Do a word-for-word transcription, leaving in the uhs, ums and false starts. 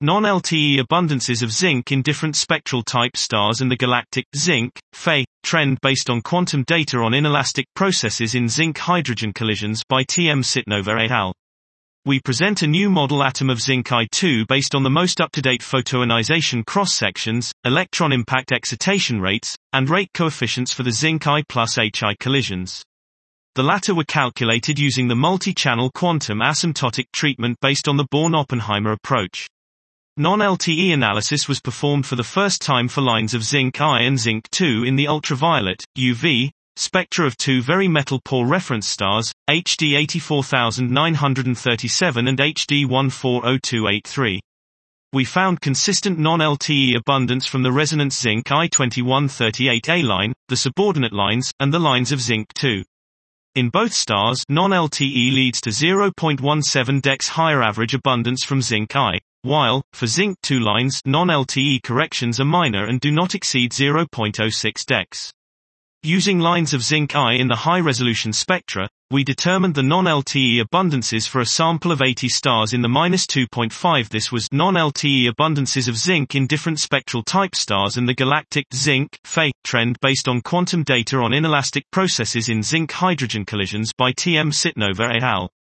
Non-L T E abundances of zinc in different spectral type stars and the galactic zinc Fe trend based on quantum data on inelastic processes in zinc-hydrogen collisions by T M Sitnova et al. We present a new model atom of zinc I two based on the most up-to-date photoionization cross-sections, electron impact excitation rates, and rate coefficients for the zinc I plus H I collisions. The latter were calculated using the multi-channel quantum asymptotic treatment based on the Born-Oppenheimer approach. Non-L T E analysis was performed for the first time for lines of zinc I and zinc two in the ultraviolet, U V, spectra of two very metal-poor reference stars, H D eight four nine three seven and H D one four zero two eight three. We found consistent non-L T E abundance from the resonance zinc I twenty-one thirty-eight A line, the subordinate lines, and the lines of zinc two. In both stars, non-L T E leads to zero point one seven dex higher average abundance from zinc I, while, for zinc two lines, non-L T E corrections are minor and do not exceed zero point zero six dex. Using lines of zinc I in the high-resolution spectra, we determined the non-L T E abundances for a sample of eighty stars in the minus two point five. This was non-L T E abundances of zinc in different spectral type stars and the galactic zinc Fe trend based on quantum data on inelastic processes in zinc-hydrogen collisions by T M Sitnova et al.